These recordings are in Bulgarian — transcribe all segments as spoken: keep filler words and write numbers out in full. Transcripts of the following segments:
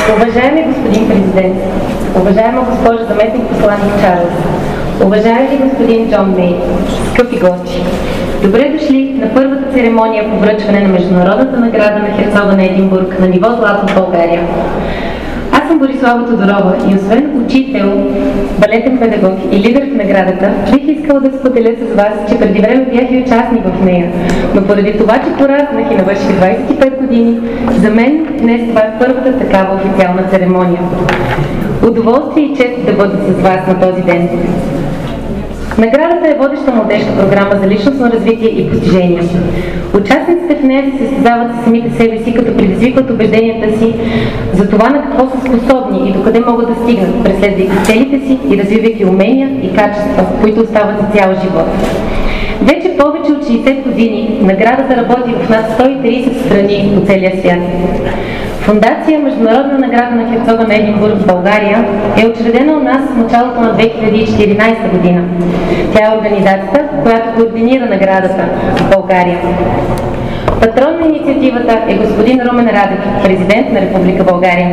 Уважаеми господин президент, уважаема госпожа заместник посланник Чарлз, уважаеми господин Джон Мей, скъпи гости, добре дошли на първата церемония по връчване на Международната награда на Херцога на Единбург на ниво злато в България. Аз съм Борислава Тодорова и освен учител, балетен педагог и лидер в наградата, бих искала да споделя с вас, че преди време бях и участник в нея, но поради това, че пораснах и навърших двадесет и пет години, за мен днес това е първата такава официална церемония. Удоволствие и чест да бъда с вас на този ден. Наградата е водеща младежка програма за личностно развитие и постижение. Участниците в нея се състезават със самите себе си, като предизвикват убежденията си за това на какво са способни и докъде могат да стигнат, преследвайки целите си и развивайки умения и качества, които остават за цял живот. Вече повече от шейсет години наградата работи в над сто и тридесет страни по целия свят. Фондация Международна награда на Херцога на Единбург в България е учредена у нас в началото на две хиляди и четиринадесета година. Тя е организацията, която координира наградата в България. Патрон на инициативата е господин Румен Радев, президент на Република България.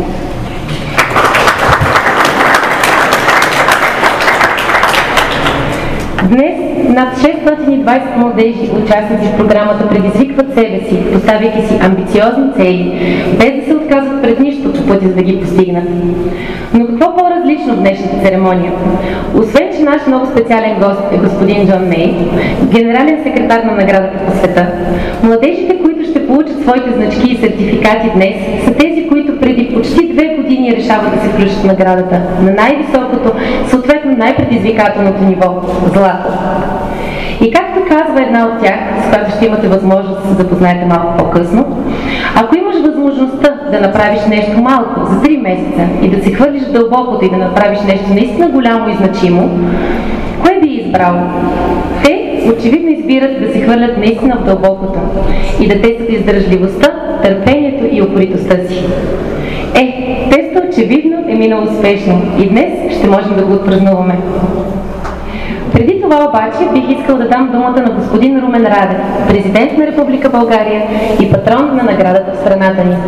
Днес над шестстотин и двадесет младежи, участници в програмата, предизвикват себе си, поставяйки си амбициозни цели, без да се отказват пред нищо по пътя, за да ги постигнат. Но какво по-различно в днешната церемония? Освен, че наш много специален гост е господин Джон Мей, генерален секретар на наградата по света, младежите, които ще получат своите значки и сертификати днес, са тези, които преди почти две години решават да се включат в наградата на най-високото, съответно най-предизвикателното ниво – злато. И както казва една от тях, с която ще имате възможност да се запознаете малко по-късно, ако имаш възможността да направиш нещо малко за три месеца и да се хвърлиш в дълбокото и да направиш нещо наистина голямо и значимо, кое би избрал? Те очевидно избират да се хвърлят наистина в дълбокото и да тестват издържливостта, търпението и упоритостта си. Е, теста очевидно е минал успешно и днес ще можем да го отпразнуваме. Преди това обаче бих искал да дам думата на господин Румен Радев, президент на Република България и патрон на наградата в страната ни.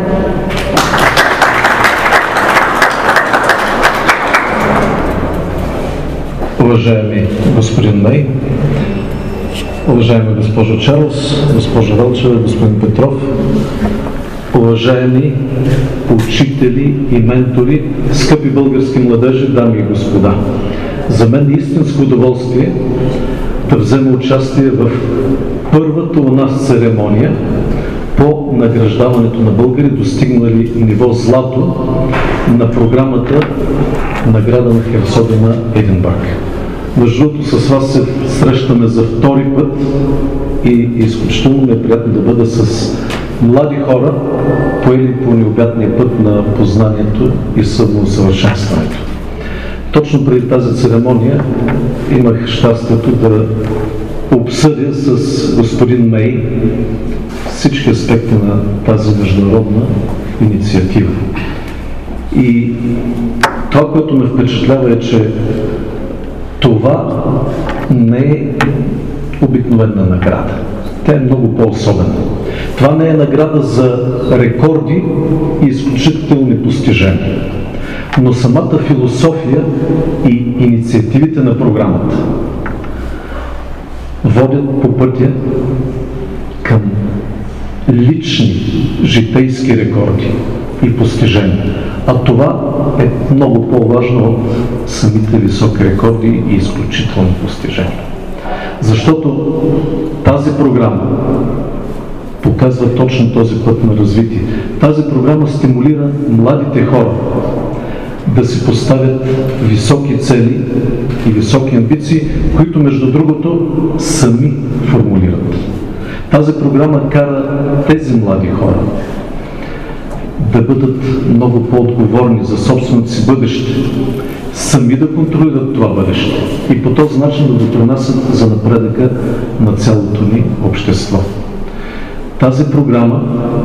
Уважаеми господин Мей, уважаема госпожо Чарлз, госпожо Велчева, господин Петров, уважаеми учители и ментори, скъпи български младежи, дами и господа! За мен е истинско удоволствие да взема участие в първата у нас церемония по награждаването на българи, достигнали ниво злато на програмата Награда на Херцога на Единбург. Между другото, с вас се срещаме за втори път и изключително ми е приятно да бъда с млади хора, поели по необятния път на познанието и самоусъвършенстването. Точно преди тази церемония имах щастието да обсъдя с господин Мей всички аспекти на тази международна инициатива. И това, което ме впечатлява, е, че това не е обикновена награда. Тя е много по-особена. Това не е награда за рекорди и изключителни постижения, но самата философия и инициативите на програмата водят по пътя към лични житейски рекорди и постижения. А това е много по-важно от самите високи рекорди и изключителни постижения. Защото тази програма показва точно този път на развитие. Тази програма стимулира младите хора да си поставят високи цели и високи амбиции, които между другото сами формулират. Тази програма кара тези млади хора да бъдат много по-отговорни за собственото си бъдеще, сами да контролират това бъдеще и по този начин да допринасят за напредъка на цялото ни общество. Тази програма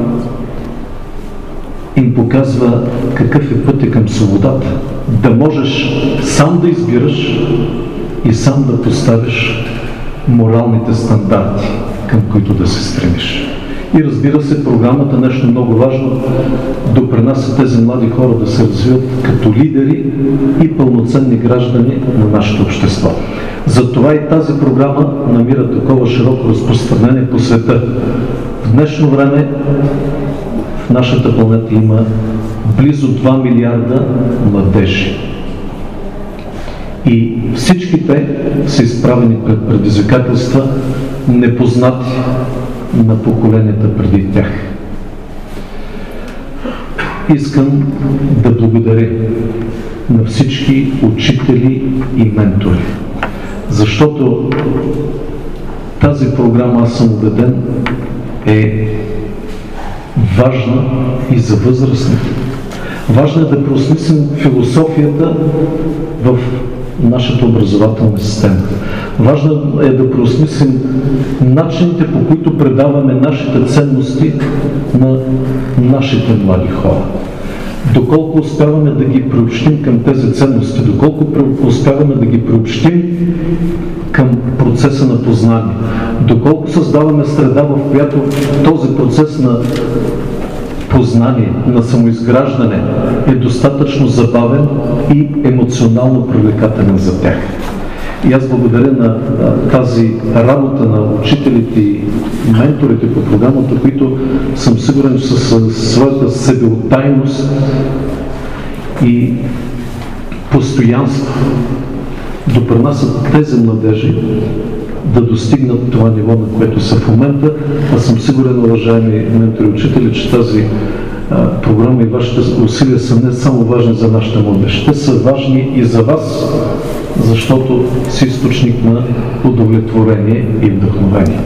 им показва какъв е пътя към свободата. Да можеш сам да избираш и сам да поставиш моралните стандарти, към които да се стремиш. И разбира се, програмата, нещо много важно, допринася тези млади хора да се развиват като лидери и пълноценни граждани на нашето общество. Затова и тази програма намира такова широко разпространение по света. В днешно време в нашата планета има близо два милиарда младежи. И всички те са изправени пред предизвикателства, непознати на поколенията преди тях. Искам да благодаря на всички учители и ментори, защото тази програма, аз съм убеден, е важна и за възрастните. Важно е да преосмислим философията в нашата образователна система. Важно е да преосмислим начините, по които предаваме нашите ценности на нашите млади хора. Доколко успяваме да ги приобщим към тези ценности, доколко успяваме да ги приобщим към процеса на познание, доколко създаваме среда, в която този процес на познание, на самоизграждане е достатъчно забавен и емоционално привлекателен за тях. И аз благодаря на тази работа на учителите и менторите по програмата, които съм сигурен, че със своята себеотайност и постоянство допринасят тези младежи да достигнат това ниво, на което са в момента. Аз съм сигурен, уважаеми ментори и учители, че тази а, програма и вашите усилия са не само важни за нашата младеж. Те са важни и за вас, защото си източник на удовлетворение и вдъхновение.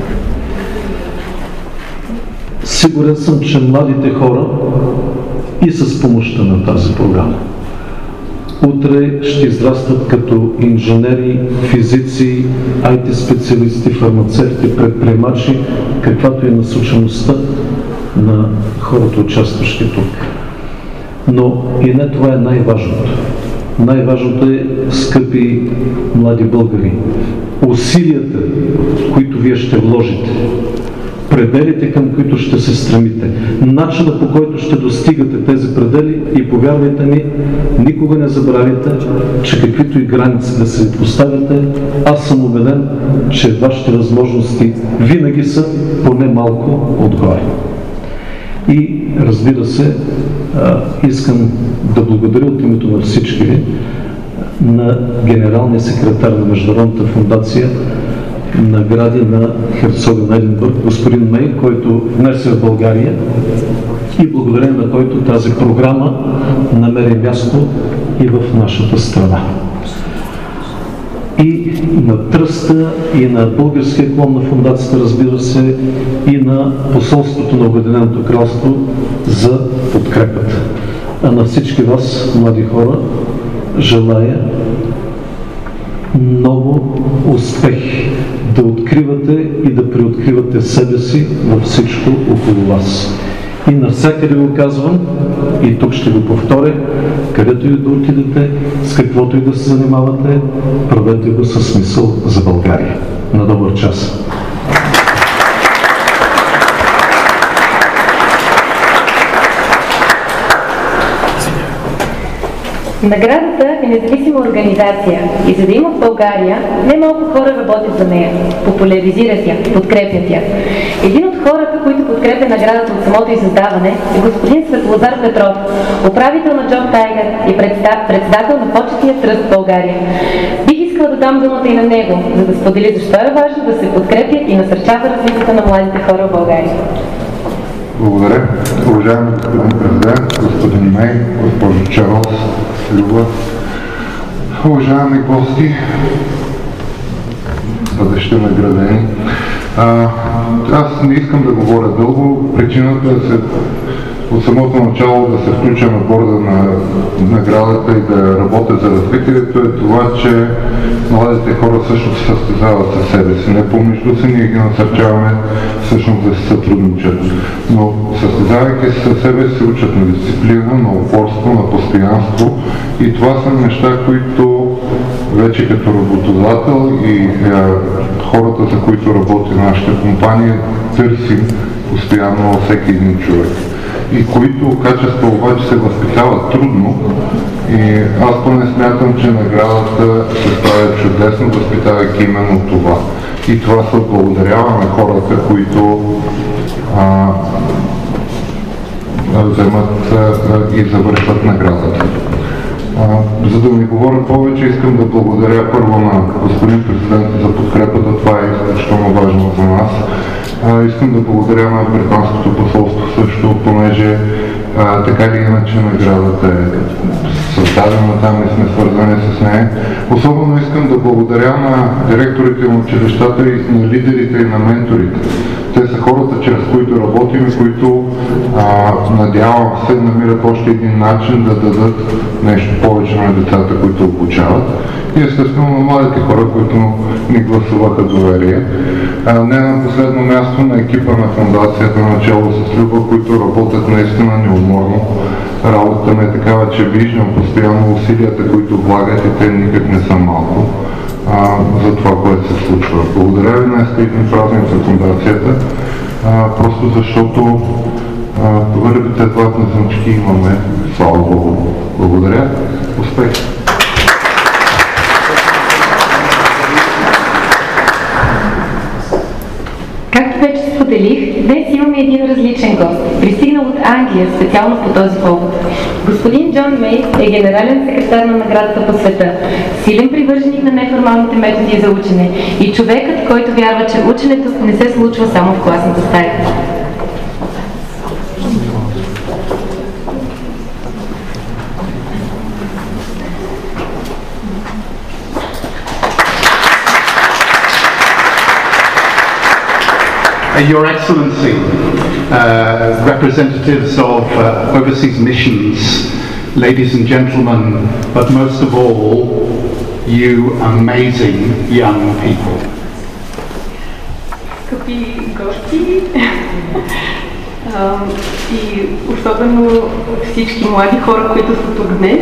Сигурен съм, че младите хора и с помощта на тази програма утре ще израстват като инженери, физици, ай ти специалисти, фармацевти, предприемачи, каквато е насочеността на хората, участващи тук. Но и не това е най-важното. Най-важното е, скъпи млади българи, усилията, които вие ще вложите, пределите, към които ще се стремите, начина, по който ще достигате тези предели, и повярвайте ми, никога не забравяйте, че каквито и граници да се поставяте, аз съм убеден, че вашите възможности винаги са поне малко отгоре. И разбира се, искам да благодаря от името на всички ви на генералния секретар на Международната фондация награди на херцога на Единбург, господин Мей, който днес е в България и благодарение на който тази програма намери място и в нашата страна. И на тръста, и на българския клон на фондацията, разбира се, и на посолството на Обединеното кралство за подкрепата. А на всички вас, млади хора, желая много успех да откривате и да преоткривате себе си във всичко около вас. И навсякъде го казвам, и тук ще го повторя, където и да отидете, с каквото и да се занимавате, правете го със смисъл за България. На добър час! Наградата е независима организация и за да има в България, не малко хора работят за нея, популяризират я, подкрепят я. Един от хората, които подкрепя наградата от самото й създаване, е господин Светлозар Петров, управител на Джоб Тайгър и председател на почетния тръст в България. Бих искала да дам думата и на него, за да сподели защо е важно да се подкрепя и насърчава развитието на младите хора в България. Благодаря. Уважаеми господин президент, господин Мей, госпожо Чарлз, Люба, уважаеми гости, бъдещи наградени. А, аз не искам да говоря дълго. Причината е се, от самото начало да се включа на борда на наградата и да работя за развитието е това, че младите хора също се състезават със себе си. Не помежду си, ние ги насърчаваме всъщност да се сътрудничат. Но състезавайки се със себе си, учат на дисциплина, на упорство, на постоянство, и това са неща, които вече като работодател и е, хората, за които работи нашата компания, търсим постоянно всеки един човек. И които качества обаче се възпитават трудно. И аз поне смятам, че наградата се справя чудесно, възпитавайки именно това. И това се благодарява на хората, които а, вземат а, и завършват наградата. А, за да ми говоря повече, искам да благодаря първо на господин президента за подкрепата. Това е изключително важно за нас. А, искам да благодаря на британското посолство също, понеже а, така или иначе наградата е създадена там и сме свързани с нея. Особено искам да благодаря на директорите на училищата и на лидерите и на менторите. Те са хората, чрез които работим и които, а, надявам се, намират още един начин да дадат нещо повече на децата, които обучават. И естествено на младите хора, които ни гласуваха доверие. А, не на последно място на екипа на фондацията, начало с Люба, които работят наистина неуморно. Работата ми е такава, че виждам постоянно усилията, които влагат и те никак не са малко а, за това, което се случва. Благодаря ви на изкритни празник за фондацията, а, просто защото първите златни значки имаме, слава Богу. Благодаря. Успех! Както вече споделих, днес имаме един различен гост, пристигнал от Англия специално по този повод. Господин Джон Мей е генерален секретар на наградата по света, силен привърженик на неформалните методи за учене и човекът, който вярва, че ученето не се случва само в класната стая. Your Excellency, uh, representatives of uh, overseas missions, ladies and gentlemen, but most of all, you amazing young people. Скъпи гости и особено всички млади хора, които са тук днес.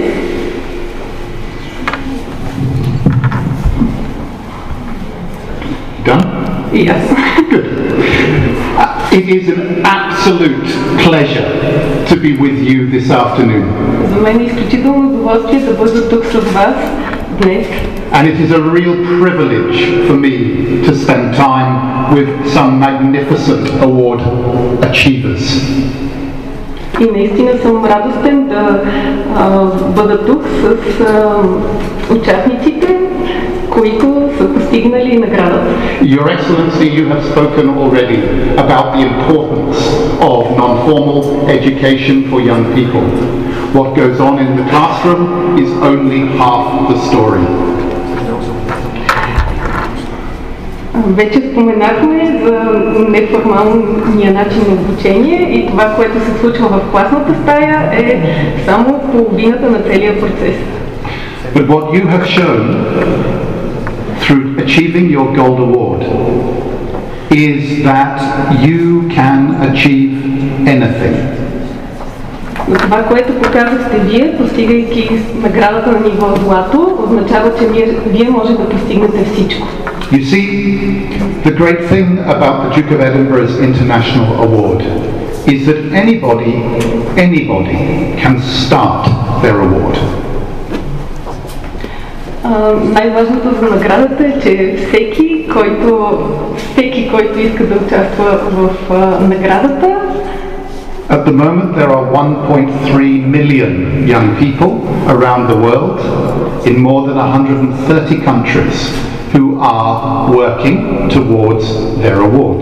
Done? Yes. Good. Uh, it is an absolute pleasure to be with you this afternoon. За мен е изключително удоволствие да бъда тук с вас днес. And it is a real privilege for me to spend time with some magnificent award achievers. И наистина съм радостен да а, бъда тук с а, участниците, които са постигнали наградата. Your Excellency, you have spoken already about the importance of non-formal education for young people. What goes on in the classroom is only half the story. Вече споменахме за неформалния начин на обучение и това, което се случва в класната стая, е само половината на целия процес. But what you have shown through achieving your Gold Award is that you can achieve anything. Но това, което показахте вие, постигайки наградата на ниво злато, означава, че вие, вие може да постигнете всичко. You see, the great thing about the Duke of Edinburgh's International Award is that anybody, anybody can start their award. Uh, най-важното за наградата е, че всеки, който, всеки, който иска да участва в uh, наградата. At the moment there are one point three million young people around the world in more than one hundred thirty countries who are working towards their awards.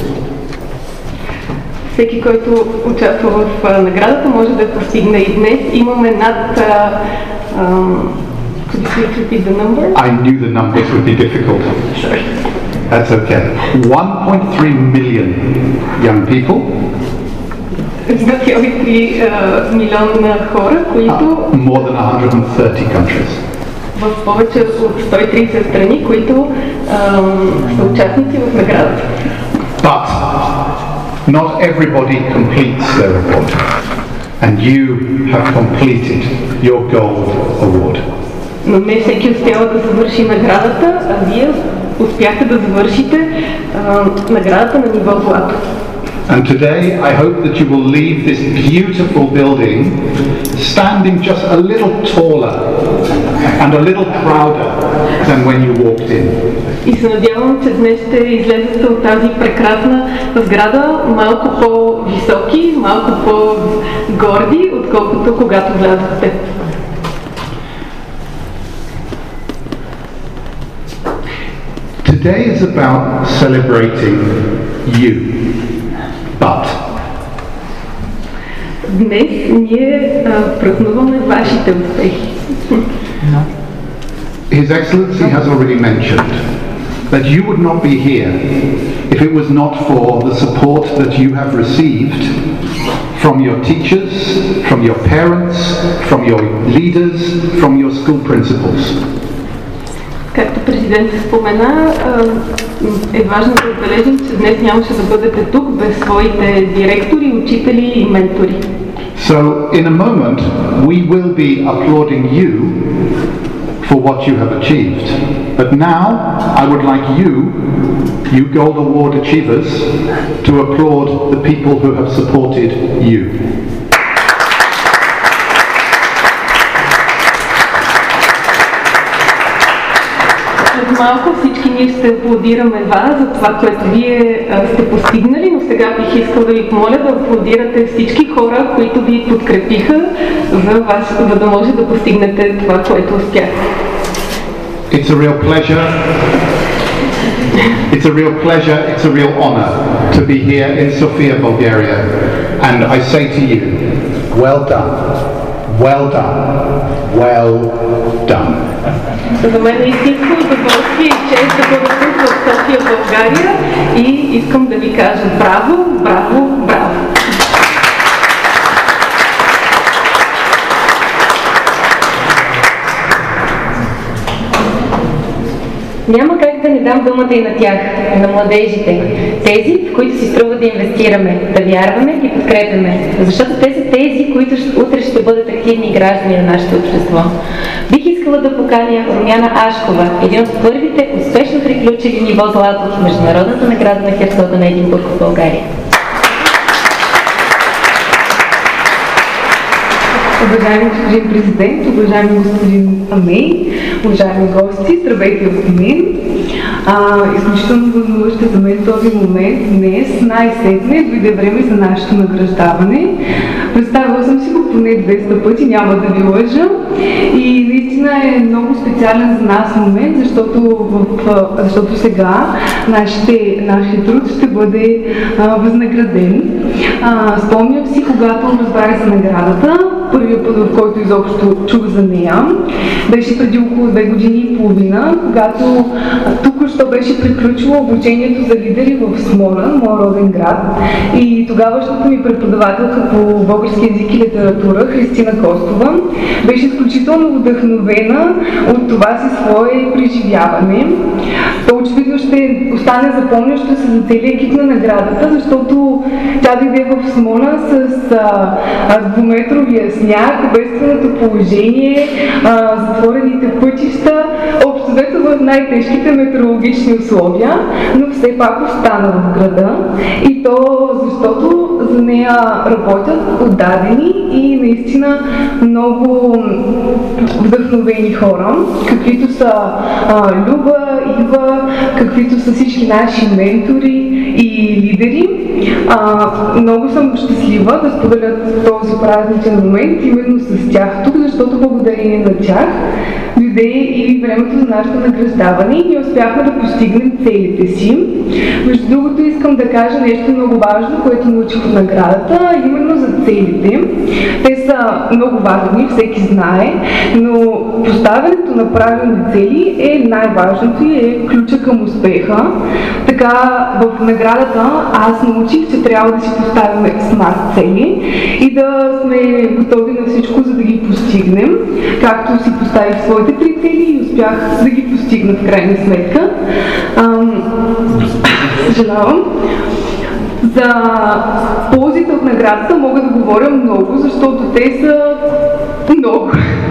Всеки, който участва в uh, наградата, може да постигне и днес. Имаме над uh, um, could you please repeat the number? I knew the numbers would be difficult. Sorry. That's okay. one point three million young people. една цяло и три милиона хора, които Uh, more than one hundred thirty countries. В повече от сто и тридесет страни, които um, са участници в наградата. But not everybody completes their award, and you have completed your Gold Award. Но не всеки успява да завърши наградата, а вие успяхте да завършите а, наградата на ниво злато. And today I hope that you will leave this beautiful building standing just a little taller and a little prouder than when you walked in. И се надявам, че днес ще излезете от тази прекрасна сграда малко по-високи, малко по-горди, отколкото когато влязохте. Today is about celebrating you, but Днес ние а, празнуваме вашите успехи. His Excellency has already mentioned that you would not be here if it was not for the support that you have received from your teachers, from your parents, from your leaders, from your school principals. Както президентът спомена, е важно да отбележим, че днес нямаше да бъдете тук без своите директори, учители и ментори. So, in a moment, we will be applauding you for what you have achieved. But now, I would like you, you Gold Award achievers, to applaud the people who have supported you. След малко всички ние ще аплодираме вас за това, което вие а, сте постигнали, но сега бих искал да ви помоля да аплодирате всички хора, които ви подкрепиха, за, вас, за да може да постигнете това, което успяхте. It's a real pleasure. It's a real pleasure, it's a real honor to be here in Sofia, Bulgaria. And I say to you, well done, well done, well done. За мен е истинско удоволствие и чест да бъда тук в София, България и искам да ви кажа браво, браво, браво! Няма как да не дам думата и на тях, на младежите. Тези, в които си струва да инвестираме, да вярваме и подкрепяме. Защото те са тези, които утре ще бъдат активни граждани на нашето общество. Бих искала да поканя Румяна Ашкова, един от първите успешно приключили ниво злато в Международната награда на Херцога на Единбург в България. Уважаеми господин президент, уважаеми господин Амей, уважаеми гости, здравейте от мен. А, изключително вълнуващо за мен този момент днес, най-сетне, дойде време за нашето награждаване. Представила съм си го поне двеста пъти, няма да ви лъжа. И наистина е много специален за нас момент, защото, в, защото сега нашите, нашия труд ще бъде а, възнаграден. А, спомням си, когато разбрах за наградата, първият път, в който изобщо чух за нея, беше преди около две години и половина, когато току-що беше приключило обучението за лидери в Смолян, моя роден град. И тогавашната ми преподавателка по български език и литература, Христина Костова, беше изключително вдъхновена от това си свое преживяване. То очевидно ще остане запомнящо се за целия екип на наградата, защото тя дойде в Смолян с а, а, двуметровия сняг, бедственото положение, а, затворените пътища, общо взето в най-тежките метеорологични условия, но все пак остана в града. И то защото за нея работят отдадени и наистина много вдъхновени хора, каквито са а, Люба, Ива, каквито са всички наши ментори и лидери. А, много съм щастлива да споделя този празничен момент именно с тях тук, защото благодарение на тях дойде и времето за нашето награждаване и ние успяхме да постигнем целите си. Между другото искам да кажа нещо много важно, което научих от наградата, именно за целите. Те са много важни, всеки знае, но поставянето на правилни цели е най-важното и е ключа към успеха. Така в наградата аз научих, че трябва да си поставяме смарт цели и да сме готови на всичко, за да ги постигнем. Както си поставих своите три цели и успях да ги постигна в крайна сметка. Ам, съжалявам. За ползите от наградата мога да говоря много, защото те са много.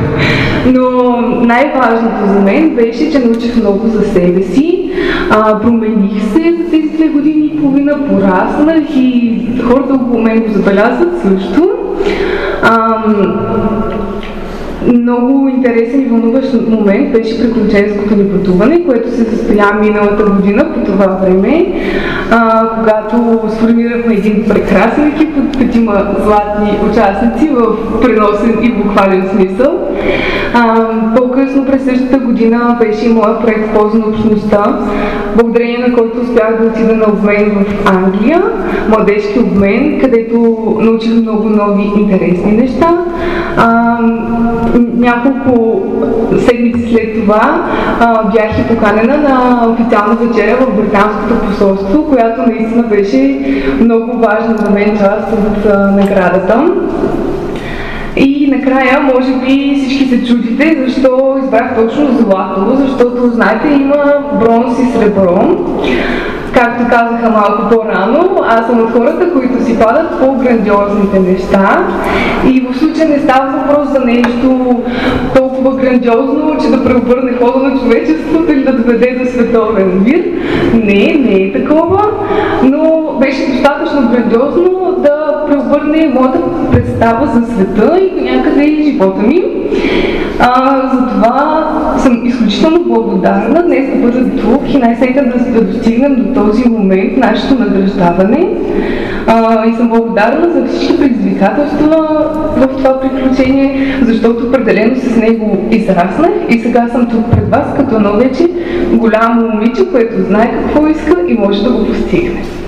Но най-важното за мен беше, че научих много за себе си, а, промених се за тези две години и половина година пораснах и хората около мен го забелязват също. Ам, Много интересен и вълнуващ момент беше приключенското ни пътуване, което се състоя миналата година по това време, а, когато сформирахме един прекрасен екип от петима златни участници в преносен и буквален смисъл. А, по-късно през същата година беше и моят проект в полза на общността, благодарение на който успях да отида на обмен в Англия, младежки обмен, където научих много нови интересни неща. А, няколко седмици след това а, бях и поканена на официална вечеря в британското посолство, която наистина беше много важна за мен част от а, наградата. И накрая, може би всички се чудите, защо избрах точно злато, защото, знаете, има бронз и сребро. Както казаха малко по-рано, аз съм от хората, които си падат по грандиозните неща. И в случая не става въпрос за нещо толкова грандиозно, че да преобърне хода на човечеството или да доведе до световен мир. Не, не е такова, но беше достатъчно грандиозно да преобърне моята представа за света и до някъде живота ми. А, затова съм изключително благодарна днес да бъда тук и най-сетне да, да достигнем до този момент, нашето награждаване. А, и съм благодарна за всички предизвикателства в това приключение, защото определено с него израснах и сега съм тук пред вас като едно вече голямо момиче, което знае какво иска и може да го постигне.